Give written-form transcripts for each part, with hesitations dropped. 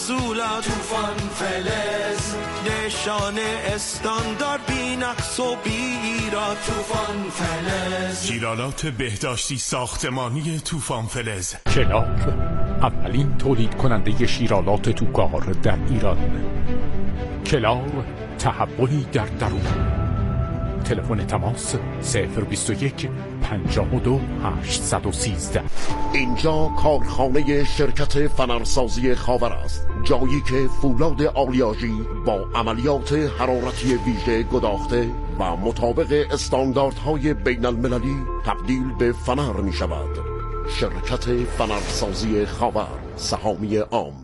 محصولات طوفان فلز، نشان استاندارد بی نقص و بی ایراد طوفان فلز. شیرالات بهداشتی ساختمانی طوفان فلز. کلاغ اولین تولید کننده شیرالات توکار در ایران. کلاغ تحولی در درون. تلفن تماس 021 52 813. اینجا کارخانه شرکت فنرسازی خاور است، جایی که فولاد آلیاژی با عملیات حرارتی ویژه گداخته و مطابق استانداردهای بین المللی تبدیل به فنر می شود. شرکت فنرسازی خاور، سهامی عام.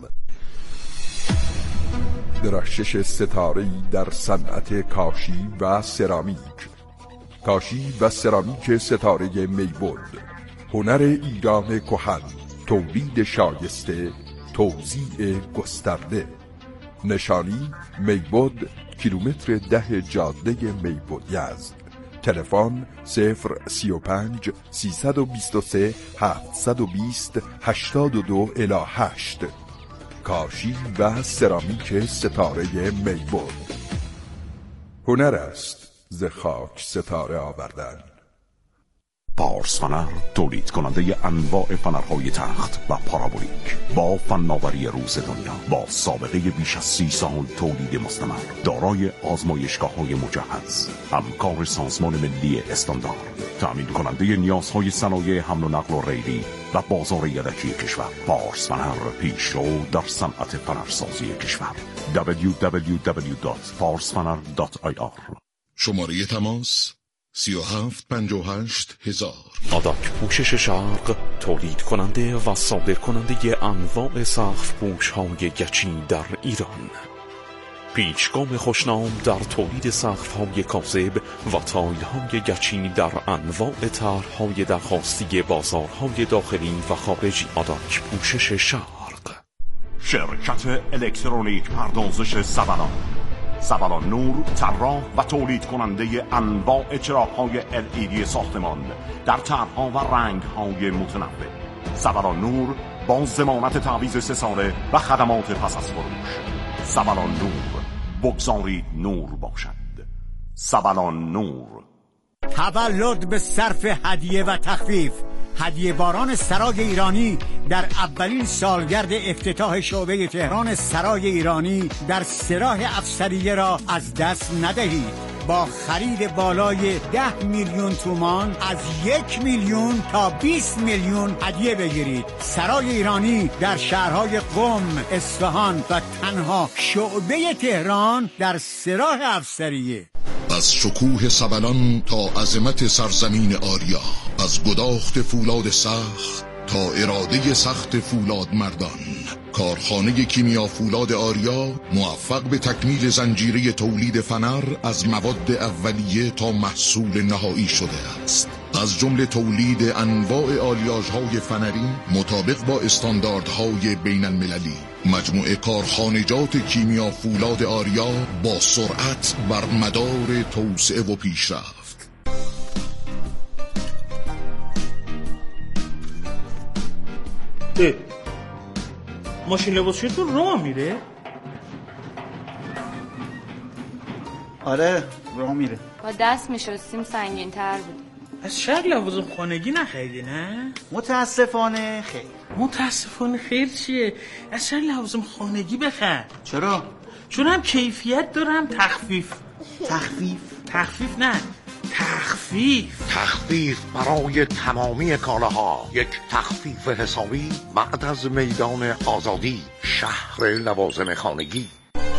درخشش ستاره‌ای در صنعت کاشی و سرامیک. کاشی و سرامیک ستاره میبود، هنر ایران کهن، تولید شایسته، توزیع گسترده. نشانی میبود، کیلومتر 10 جاده میبود یزد. تلفن 035 323 720 82 الی 8. کاشی و سرامیک ستاره میبود. هنر است ز خاک ستاره آوردن. پارس فنر، تولید کننده انواع فنرهای تخت و پارابولیک، با فناوری روز دنیا، با سابقه بیش از 30 سال تولید مستمر، دارای آزمایشگاه‌های مجهز، همکار سازمان ملی استاندارد، تأمین کننده نیازهای صنایع حمل و نقل و ریلی و بازار یدکی کشور. پارس فنر، پیشرو در صنعت فنرسازی کشور. www.farsfaner.ir. شماره تماس 3758 آداک پوشش شرق، تولید کننده و صادر کننده انواع سقف پوش های گچی در ایران. پیچگام خوشنام در تولید سقف های کاذب و تایل های گچی در انواع طرح‌های درخواستی بازارهای داخلی و خارجی. آداک پوشش شرق. شرکت الکترونیک پردازش سبلان. سبلان نور، طراح و تولید کننده انواع چراغ‌های LED ساختمان در طرح‌ها و رنگ‌های متنوع. سبلان نور با ضمانت تعویض 3 ساله و خدمات پس از فروش. سبلان نور، بگذارید نور باشد. سبلان نور. تولد به صرف هدیه و تخفیف. هدیه باران سرای ایرانی در اولین سالگرد افتتاح شعبه تهران سرای ایرانی در سراح افسریه را از دست ندهید. با خرید بالای 10 میلیون تومان از 1 میلیون تا 20 میلیون هدیه بگیرید. سرای ایرانی در شهرهای قم، اصفهان و تنها شعبه تهران در سراح افسریه. از شکوه سبلان تا عظمت سرزمین آریا، از گداخت فولاد سخت تا اراده سخت فولاد مردان، کارخانه کیمیا فولاد آریا موفق به تکمیل زنجیره تولید فنر از مواد اولیه تا محصول نهایی شده است. از جمله تولید انواع آلیاژهای فنری مطابق با استانداردهای بین المللی. مجموعه کارخانجات کیمیا فولاد آریا با سرعت بر مدار توسعه و پیشرفت. ماشین لباسشویتون راه میره؟ آره راه میره. با دست میشستیم سنگین تر بود. از شهر لوازم خانگی نخریدی نه؟ متاسفانه خیر. متاسفانه خیر چیه؟ از شهر لوازم خانگی بخر. چرا؟ چون هم کیفیت دارم تخفیف. تخفیف نه، تخفیف برای تمامی کالاها. یک تخفیف حسابی بعد از میدان آزادی، شهر لوازم خانگی.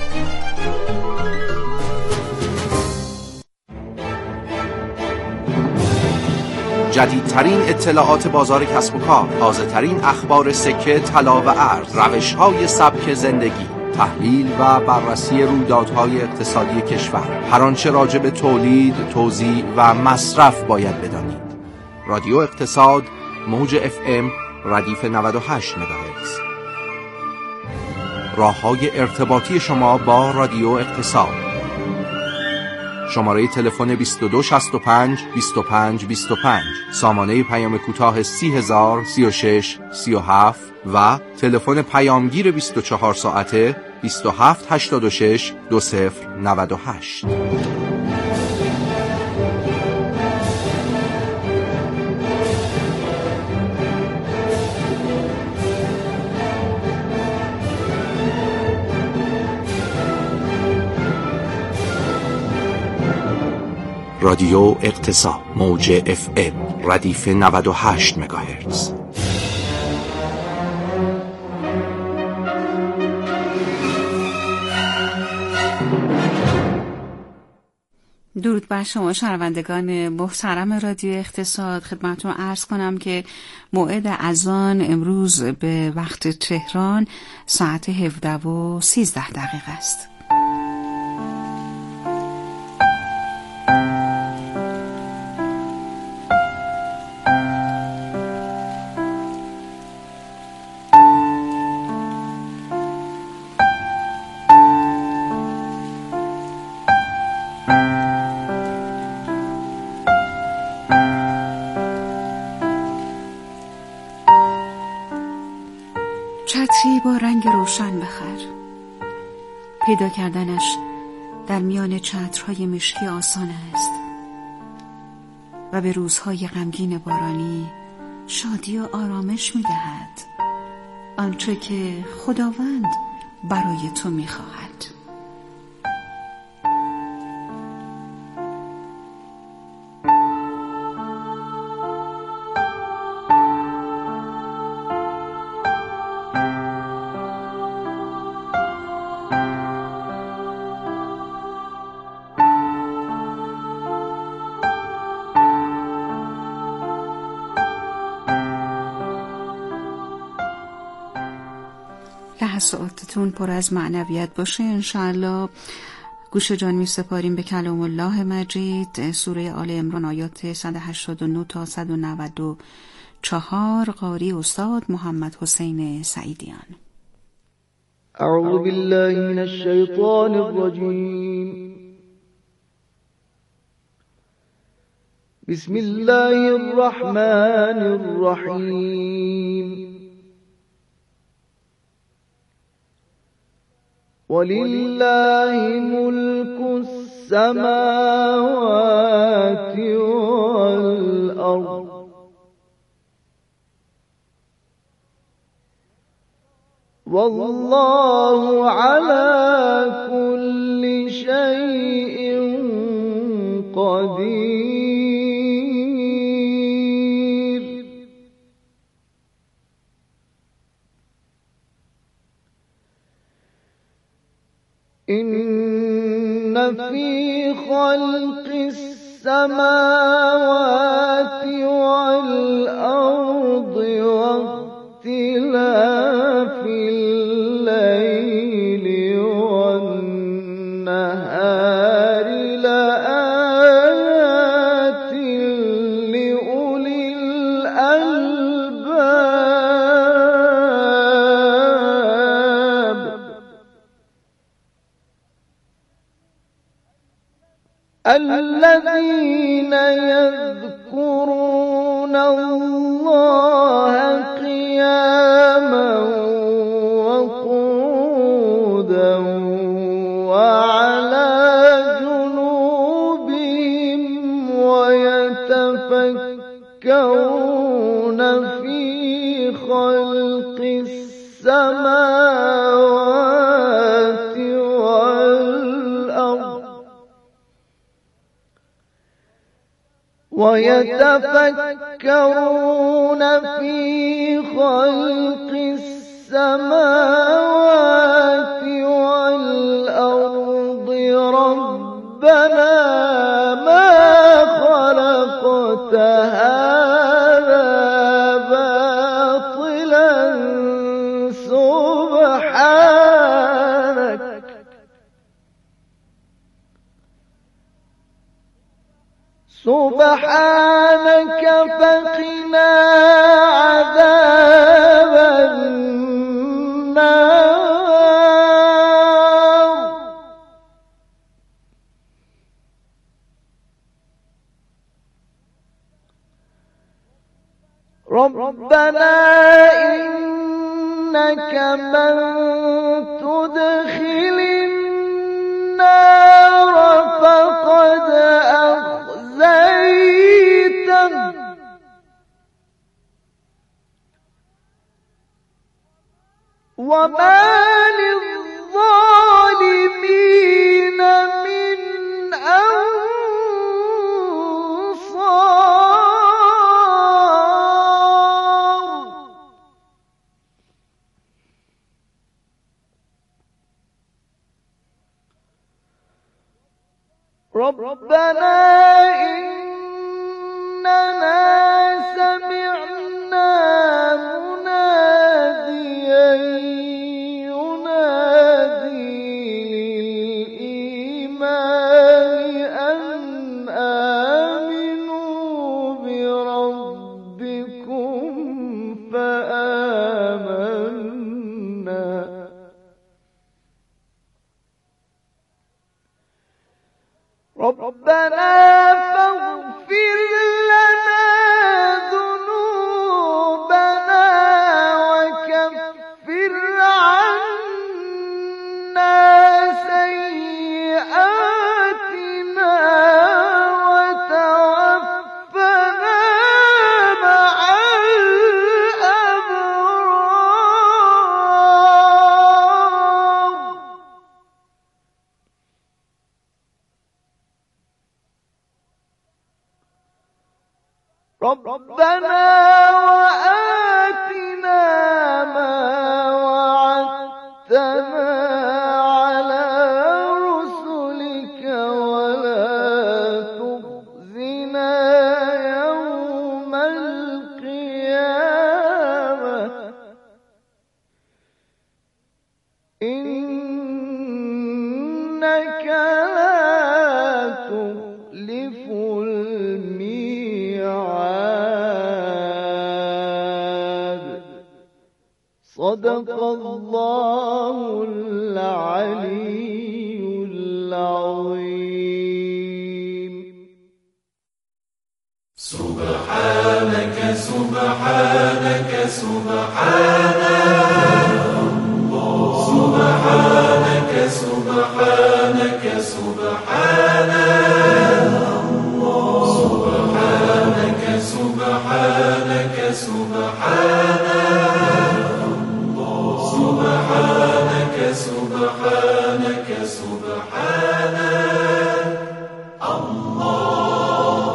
جدیدترین اطلاعات بازار کسب و کار، تازه‌ترین اخبار سکه، طلا و ارز، روش‌های سبک زندگی، تحلیل و بررسی رویدادهای اقتصادی کشور، هر آنچه راجع به تولید، توزیع و مصرف باید بدانید. رادیو اقتصاد، موج FM، ردیف 98 مگاهرتز. راه‌های ارتباطی شما با رادیو اقتصاد: شماره تلفن 2265 25 25، سامانه پیام کوتاه 30000 36 37 و تلفن پیامگیر 24 ساعته 2786 2098. رادیو اقتصا، موج FM، ردیف 98 مگاهرتز. درود بر شما شنوندگان محترم رادیو اقتصاد. خدمتتون عرض کنم که موعد اذان امروز به وقت تهران ساعت 17:13 است. چتری با رنگ روشن بخر. پیدا کردنش در میان چترهای مشکی آسان است و به روزهای غمگین بارانی شادی و آرامش می‌دهد، آنچه که خداوند برای تو می‌خواهد. لحظاتتون پر از معنویت باشه انشاءالله. گوش جان می سپاریم به کلام الله مجید، سوره آل عمران آیات 189 تا 194، قاری استاد محمد حسین سعیدیان. اعوذ بالله من الشیطان الرجیم. بسم الله الرحمن الرحیم. ولله ملك السماوات والأرض والله على كل شيء قدير. إن في خلق السماوات والأرض واختلاف الليل والنهار لآيات لأولي الألباب. الذين يذكرون الله قياما وقعودا وعلى جنوبهم ويتفكرون في خلق السماوات والأرض ويتفكرون في خلق السماوات والأرض ربنا ما خلقت هذا باطلا سبحانك فقنا عذاب النار. ربنا إنك من تدخل النار فقد أخزيته وما للظالمين من أنصار ربنا إننا سمعنا مناديا ينادي للإيمان أن آمنوا بربكم فآمنا ربنا فاغفر لنا ذنوبنا وكفر عنا سيئاتنا وتوفنا مع الأبرار ربنا وآتنا ما وعدتنا على رسلك ولا تخزنا يوم القيامة إنك لا تخلف الميعاد صدق الله العلي العظيم سبحانك سبحانك سبحان الله سبحانك سبحانك سبحان الله سبحانك سبحانك سبحان الله سبحانك سبحانك سبحان الله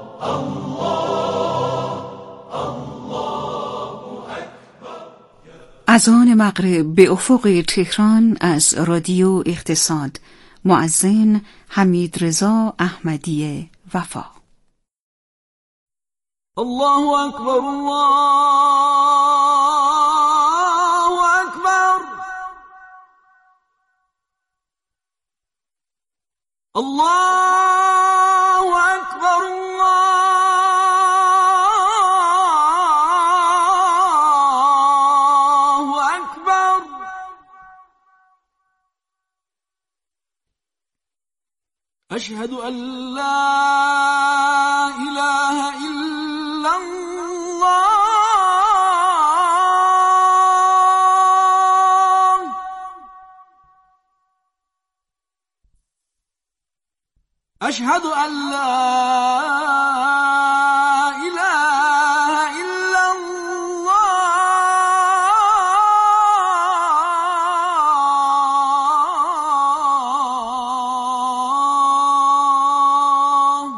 اذان مغرب به افق تهران از رادیو اقتصاد. مؤذن حمیدرضا احمدی وفا. الله أكبر الله أكبر الله أكبر الله أكبر أشهد أن لا إله إلا الله أشهد أن لا إله إلا الله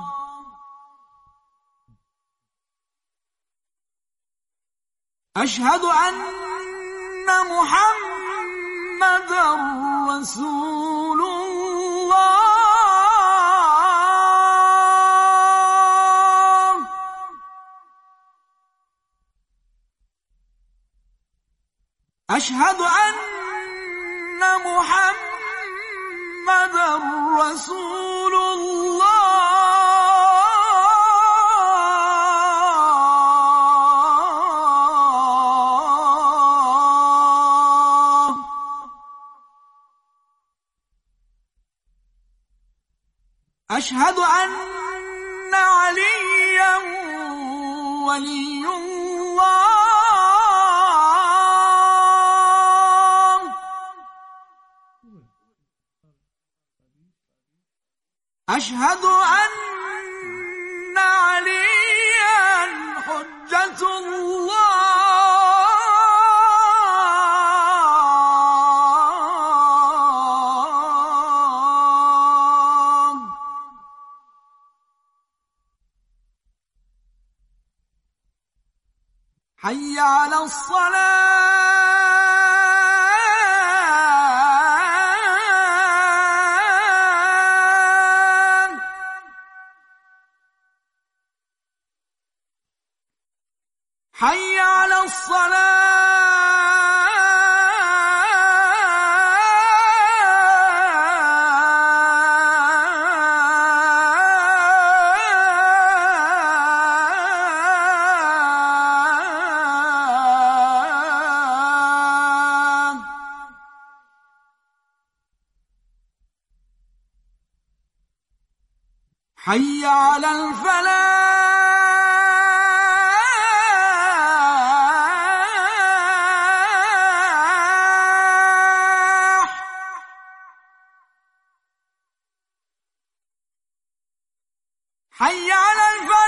أشهد أن محمدًا رسول الله أشهد أن محمدًا رسول الله أشهد أن عليا ولي الله أشهد أن عليا حجة الله حي على الصلاة حي على حي على الفلاح حي على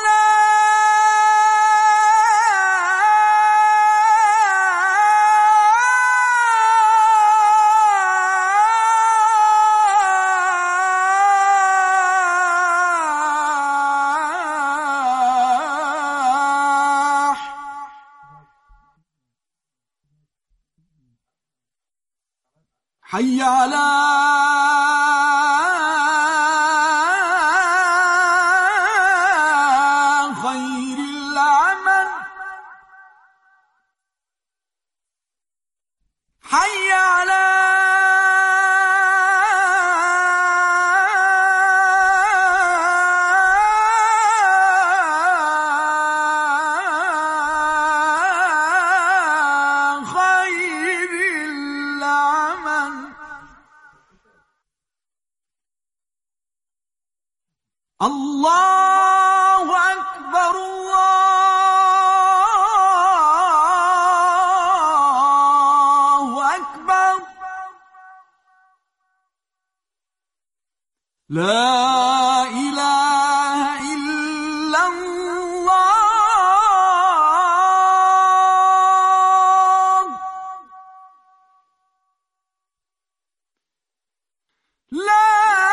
حي على خير العمل حي على الله أكبر الله أكبر لا إله إلا الله لا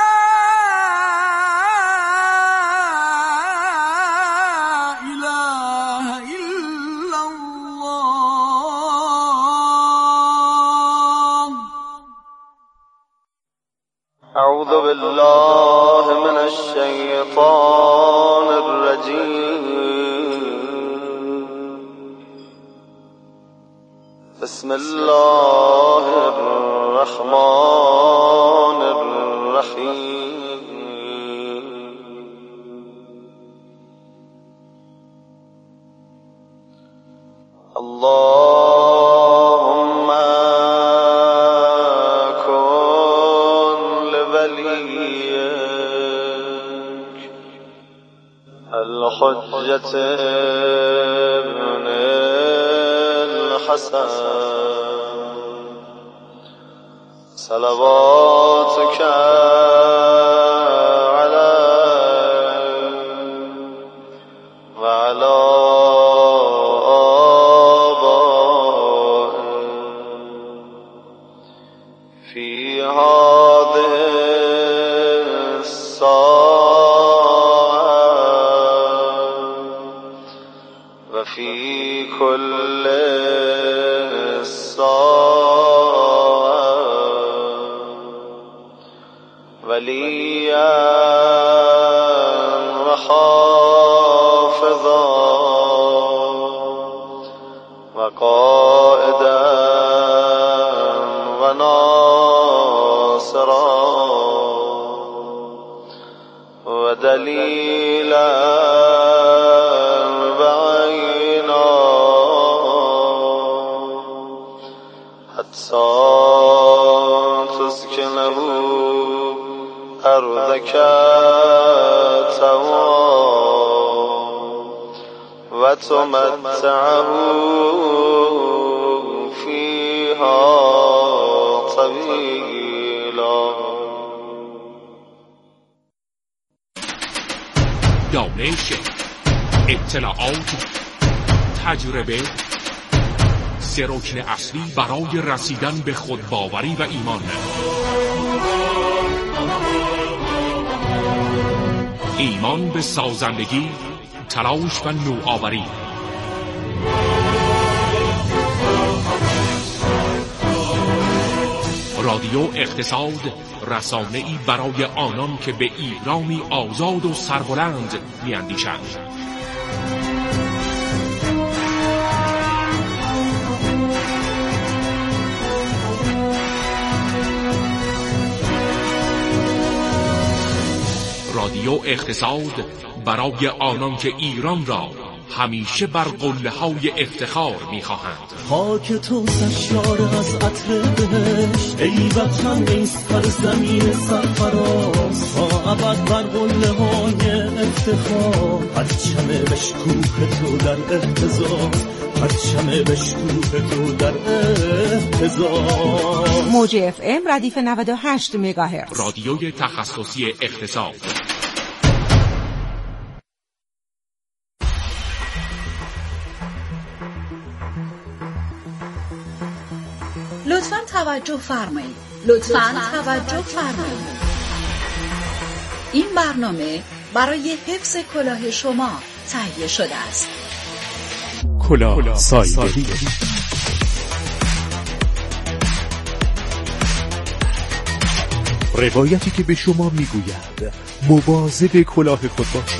أعوذ بالله من الشيطان الرجيم بسم الله الرحمن الرحيم اللهم الحجة ابن الحسن صلواتك عليه وعلى آبائه في هذه وفي كل وليا وحافظا وقائدا وناصرا ودليلا بعينا حتى تسكنه أرضك طوعا وتمتعه فيها طويلا. دانش، اطلاعات، تجربه، سه رکن اصلی برای رسیدن به خودباوری و ایمان. ایمان به سازندگی، تلاش و نوآوری. رادیو اقتصاد، رسانه‌ای برای آنان که به ایرانی آزاد و سربلند می‌اندیشند. رادیو اقتصاد برای آنان که ایران را همیشه بر قله‌های افتخار می‌خواهند. خاک تو سرشار از عطر بهشت، ای وطن ای سرزمین سرفراز، تا ابد بر قله‌های افتخار، پرچم بشکوه تو در اهتزاز، پرچم بشکوه تو در اهتزاز. موج اف ام ردیف 98 مگاهرتز، رادیوی تخصصی اقتصاد. لطفاً توجه فرمایید. لطفاً توجه فرمایید. این برنامه برای حفظ کلاه شما تهیه شده است. کلاه سایبری. روایتی که به شما میگوید مواظب کلاه خود باشید.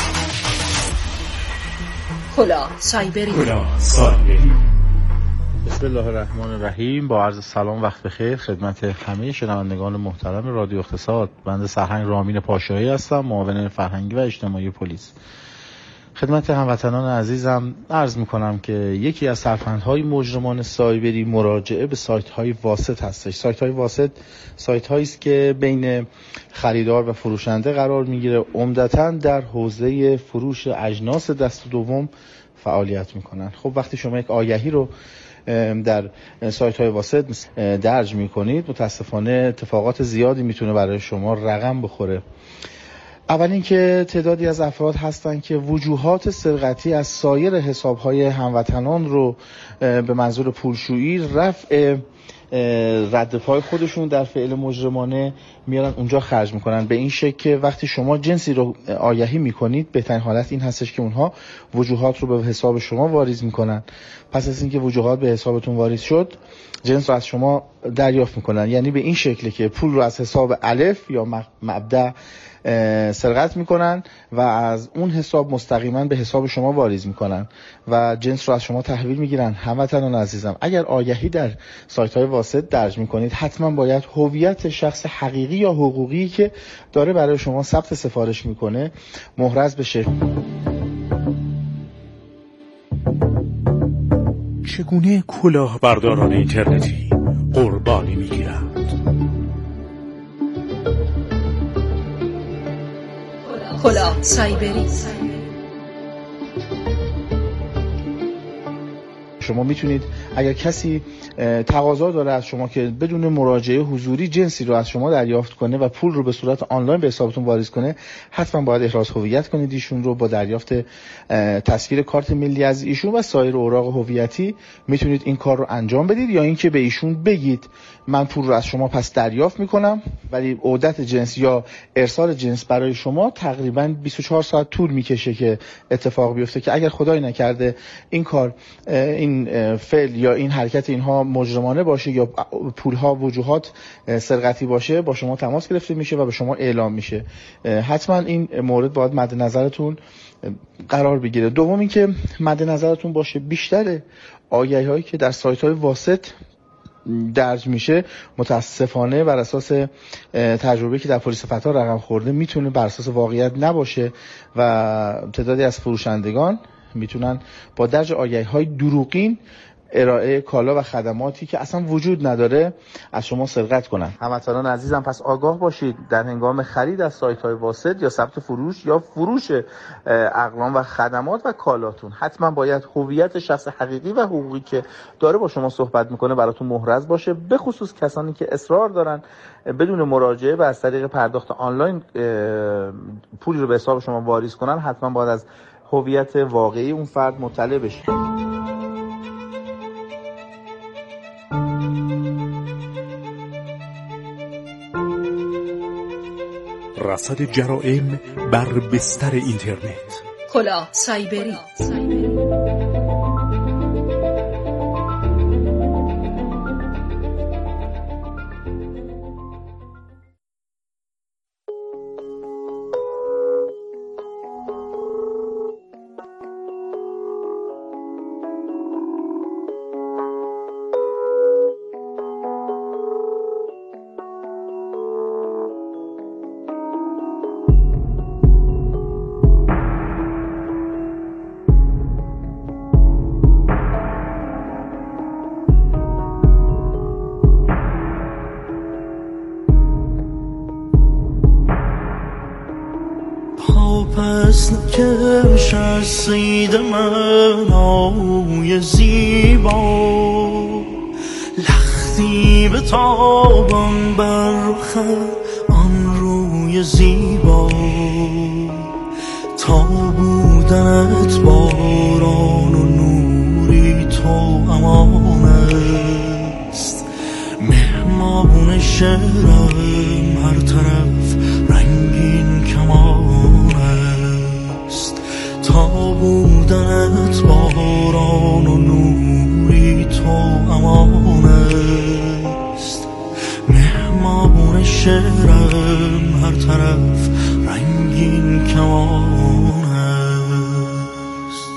کلاه سایبری. کلاه سایبری. بسم الله الرحمن الرحیم. با عرض سلام، وقت بخیر خدمت همه شنوندگان محترم رادیو اقتصاد. بنده سرهنگ رامین پاشایی هستم، معاون فرهنگی و اجتماعی پلیس. خدمت هموطنان عزیزم عرض میکنم که یکی از سرفندهای مجرمان سایبری مراجعه به سایت های واسط هستش. سایت های واسط سایت هایی است که بین خریدار و فروشنده قرار میگیره، عمدتاً در حوزه فروش اجناس دست دوم فعالیت میکنن. خب وقتی شما یک آگهی رو در سایت های واسط درج میکنید، متاسفانه اتفاقات زیادی میتونه برای شما رقم بخوره. اول اینکه تعدادی از افراد هستن که وجوهات سرقتی از سایر حساب‌های هموطنان رو به منظور پولشویی، رفع رد پای خودشون در فعل مجرمانه میارن اونجا خرج میکنن. به این شکل که وقتی شما جنسی رو آگهی میکنید، بهترین حالت این هستش که اونها وجوهات رو به حساب شما واریز میکنن. پس از اینکه وجوهات به حسابتون واریز شد، جنس رو از شما دریافت میکنن. یعنی به این شکل که پول رو از حساب الف یا مبدأ سرقت میکنن و از اون حساب مستقیما به حساب شما واریز میکنن و جنس رو از شما تحویل میگیرن. هموطنان عزیزم، اگر آگهی در سایت های واسط درج میکنید، حتما باید هویت شخص حقیقی یا حقوقی که داره برای شما ثبت سفارش میکنه محرز بشه. چگونه کلاهبرداران اینترنتی قربانی میگیرند؟ کلاه سایبری. شما میتونید اگر کسی تقاضا داره از شما که بدون مراجعه حضوری جنسی رو از شما دریافت کنه و پول رو به صورت آنلاین به حسابتون واریز کنه، حتما باید احراز هویت کنید ایشون رو. با دریافت تصویر کارت ملی از ایشون و سایر اوراق هویتی میتونید این کار رو انجام بدید، یا اینکه به ایشون بگید من پول رو از شما پس دریافت میکنم، ولی عودت جنس یا ارسال جنس برای شما تقریبا 24 ساعت طول میکشه که اتفاق بیفته، که اگر خدای نکرده این کار، این فعل یا این حرکت اینها مجرمانه باشه یا پولها وجوهات سرقتی باشه، با شما تماس گرفته میشه و به شما اعلام میشه. حتما این مورد باید مد نظرتون قرار بگیره. دوم این که مد نظرتون باشه بیشتر آگهی هایی که در سایت های واسط درج میشه متاسفانه بر اساس تجربه که در پلیس فتا رقم خورده میتونه بر اساس واقعیت نباشه و تعدادی از فروشندگان میتونن با درج آگهی‌های دروغین ارائه کالا و خدماتی که اصلا وجود نداره از شما سرقت کنن. هموطنان عزیزم پس آگاه باشید در هنگام خرید از سایت‌های واسط یا ثبت فروش یا فروش اقلام و خدمات و کالاتون حتما باید هویت شخص حقیقی و حقوقی که داره با شما صحبت میکنه براتون محرز باشه، به خصوص کسانی که اصرار دارن بدون مراجعه و از طریق پرداخت آنلاین پولی رو به حساب شما واریز کنن. حتما باید از هویت واقعی اون فرد مطلع بشید. رصد جرائم بر بستر اینترنت. کلاه سایبری. پس نکش از سید من آوی زیبا، لختی به تابم بر رخ آن روی زیبا، تا بودنت باران و نوری تو امان است. مهمان شعرم هر طرف رنگین کمان است، تا بودنت باران و نوری تو امان است. مهمان شعرم هر طرف رنگین کمان است.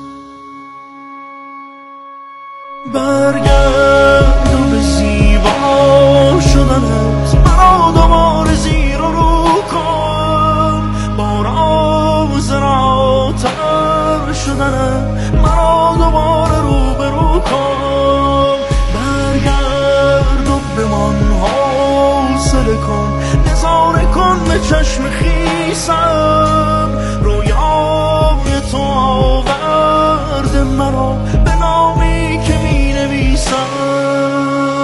برگرد و به زیبا شدنت مرا دوباره زیر و رو کن، باراز راتر شدنت مرا دوباره رو به رو کن. برگرد و بمان حوصله کن، نظاره کن به چشم خیسم، رویای تو آورد مرا به نامی که می نویسم.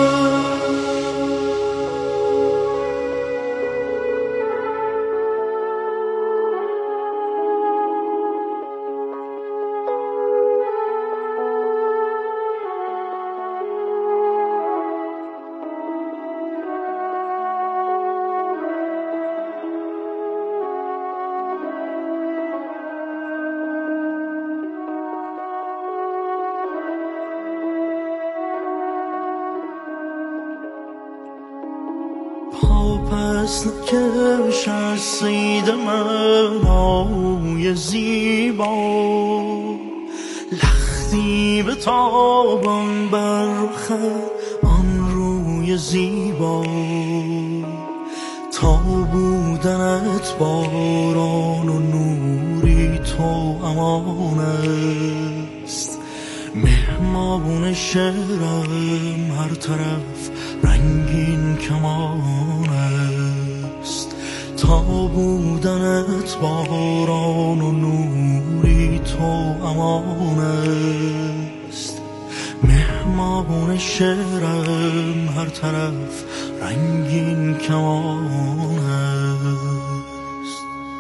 پس نکش از سید من آوی زیبا، لختی به تابم بر رخ آن روی زیبا، تا بودنت باران و نوری تو امان است. مهمان شعرم هر طرف رنگین کمان است، تا بودنت باران و نوری تو امان است. مهمان شعرم هر طرف رنگین کمان است.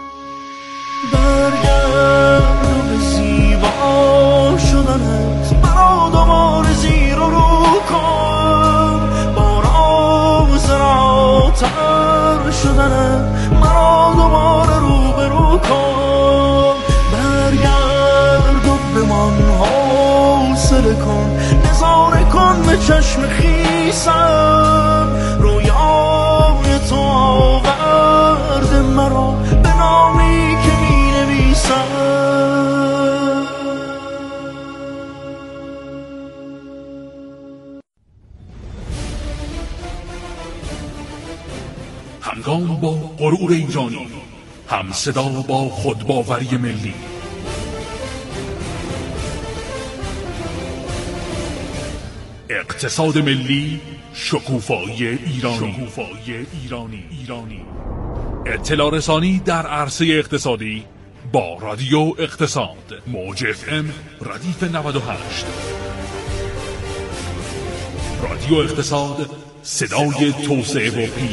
برگرد و به زیبا شدنت مرا دوباره زیر و رو کن، باراز راتر شدنت مرا دوباره رو به رو کن. برگرد و بمان حوصله کن، نظاره کن به چشم خیسم، رویای تو آورد مرا به نامی که می نویسم. همگام با غرور ایرانی، هم صدا با خودباوری ملی. اقتصاد ملی، شکوفایی ایرانی. اطلاع رسانی در عرصه اقتصادی با رادیو اقتصاد. موج FM ردیف 98. رادیو اقتصاد، صدای توسعه و